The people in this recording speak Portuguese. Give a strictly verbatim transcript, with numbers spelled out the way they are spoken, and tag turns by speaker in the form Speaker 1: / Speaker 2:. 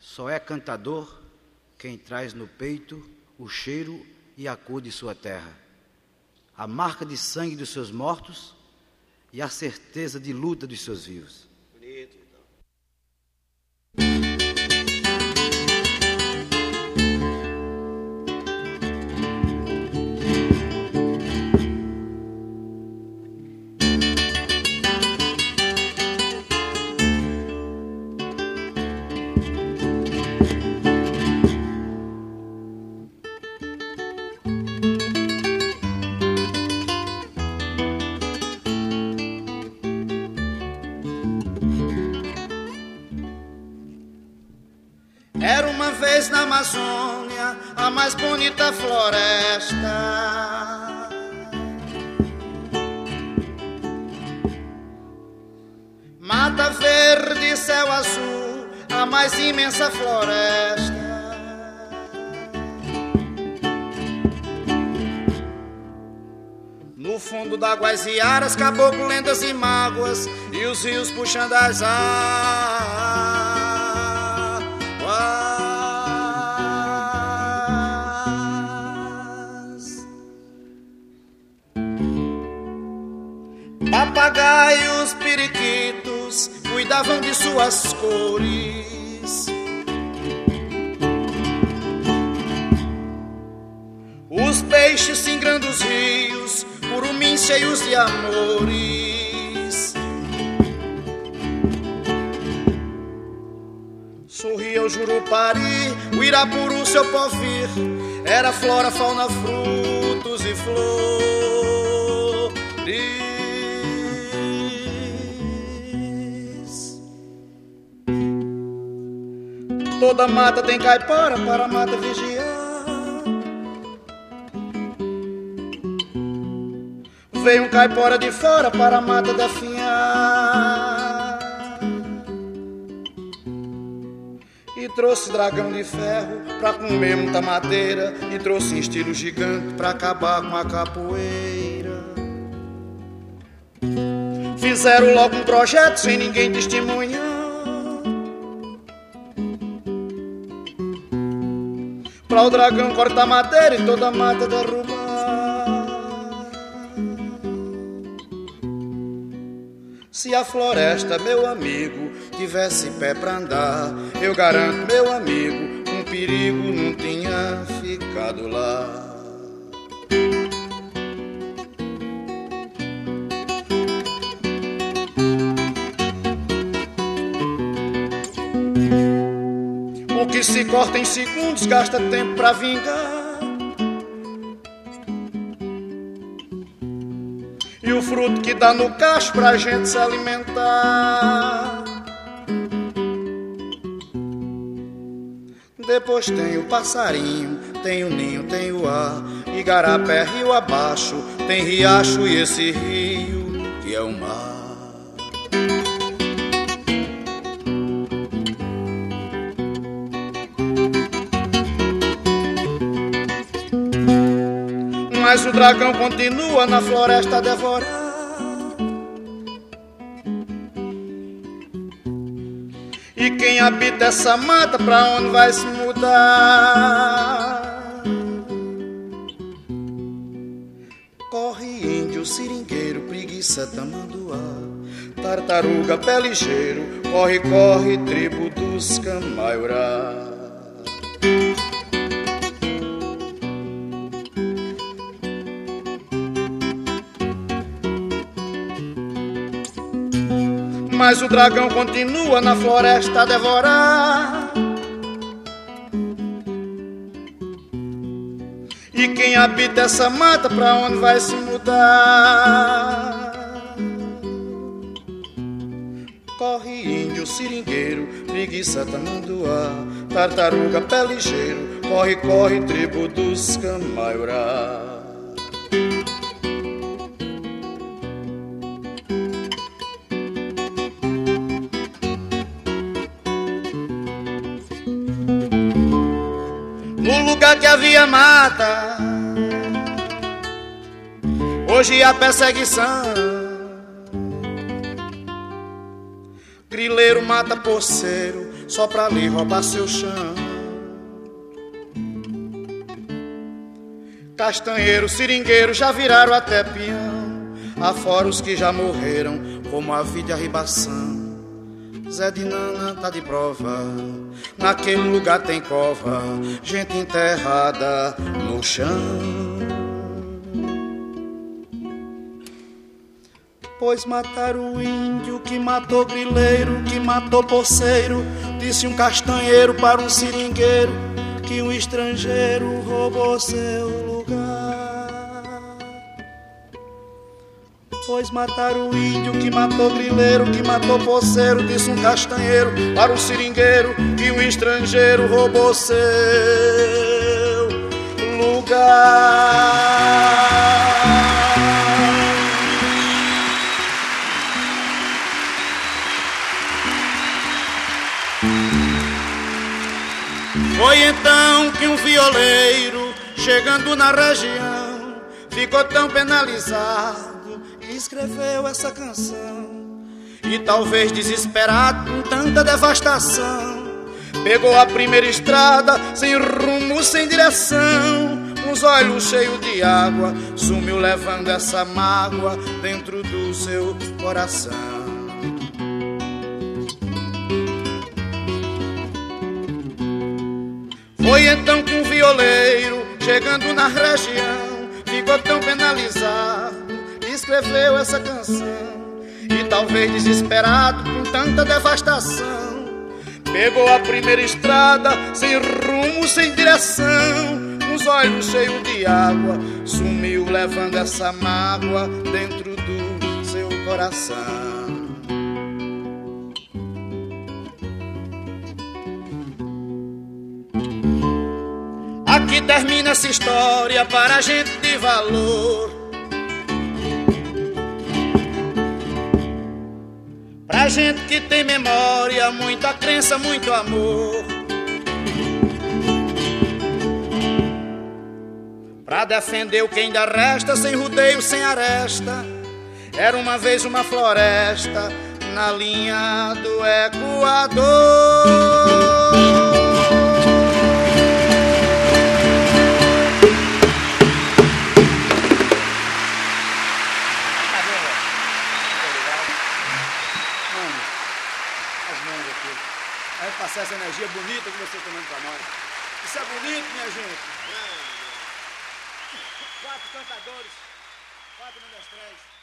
Speaker 1: Só é cantador quem traz no peito o cheiro e a cor de sua terra, a marca de sangue dos seus mortos e a certeza de luta dos seus vivos.
Speaker 2: Bonito, então. Era uma vez na Amazônia a mais bonita floresta. Mata verde, céu azul, a mais imensa floresta. No fundo d'águas e aras, caboclo, lendas e mágoas, e os rios puxando as águas. Papagaios, periquitos cuidavam de suas cores. Os peixes singrando os rios, curumins cheios de amores. Sorria o Jurupari, o Irapuru, seu povir. Era flora, fauna, frutos e flores. Toda mata tem caipora para a mata vigiar. Veio um caipora de fora para a mata definhar. E trouxe dragão de ferro pra comer muita madeira. E trouxe em estilo gigante pra acabar com a capoeira. Fizeram logo um projeto sem ninguém testemunhar. Pra o dragão cortar madeira e toda a mata derrubar. Se a floresta, meu amigo, tivesse pé pra andar, eu garanto, meu amigo, um perigo não tinha ficado lá. O que se corta em segundos gasta tempo pra vingar. E o fruto que dá no cacho pra gente se alimentar. Depois tem o passarinho, tem o ninho, tem o ar. Igarapé, rio abaixo, tem riacho e esse rio que é o mar. Mas o dragão continua na floresta a devorar. E quem habita essa mata, pra onde vai se mudar? Corre índio, seringueiro, preguiça, tamanduá, tartaruga, pé ligeiro, corre, corre, tribo dos Camaiurá. Mas o dragão continua na floresta a devorar. E quem habita essa mata, pra onde vai se mudar? Corre índio, seringueiro, preguiça, tamanduá, tartaruga, pé ligeiro, corre, corre, tribo dos Camaiurá. No lugar que havia mata, hoje há perseguição. Grileiro mata porceiro, só pra lhe roubar seu chão. Castanheiro, seringueiro já viraram até peão, afora os que já morreram, como a vida e a ribação. Zé de Nana tá de prova, naquele lugar tem cova, gente enterrada no chão. Pois mataram o índio, que matou grileiro, que matou poceiro, disse um castanheiro para um seringueiro, que um estrangeiro roubou seu lugar. Pois mataram o índio, que matou grileiro, que matou poceiro, disse um castanheiro para um seringueiro, que um estrangeiro roubou seu lugar. Foi então que um violeiro, chegando na região, ficou tão penalizado e escreveu essa canção. E talvez desesperado com tanta devastação, pegou a primeira estrada, sem rumo, sem direção, com os olhos cheios de água, sumiu levando essa mágoa dentro do seu coração. Foi então que um violeiro, chegando na região, ficou tão penalizado e escreveu essa canção. E talvez desesperado com tanta devastação, pegou a primeira estrada, sem rumo, sem direção, com os olhos cheios de água, sumiu levando essa mágoa dentro do seu coração. Aqui termina essa história para a gente de valor, pra gente que tem memória, muita crença, muito amor, pra defender o que ainda resta, sem rodeio, sem aresta. Era uma vez uma floresta na linha do Equador. Aí passar essa energia bonita que você está dando para nós. Isso é bonito, minha gente. Quatro cantadores, quatro menestréis.